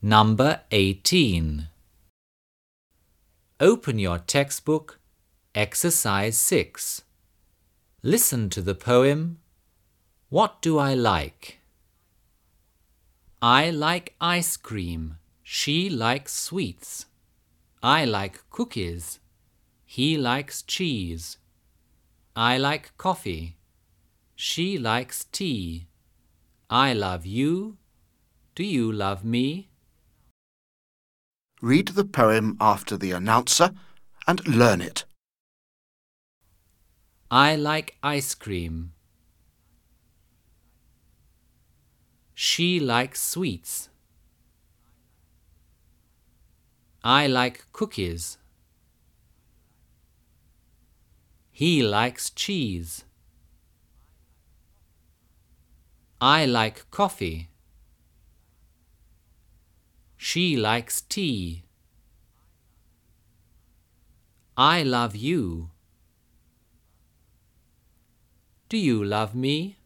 Number 18. Open your textbook, Exercise 6. Listen to the poem, What do I like? I like ice cream. She likes sweets. I like cookies. He likes cheese. I like coffee. She likes tea. I love you. Do you love me? Read the poem after the announcer and learn it. I like ice cream. She likes sweets. I like cookies. He likes cheese. I like coffee. She likes tea. I love you. Do you love me?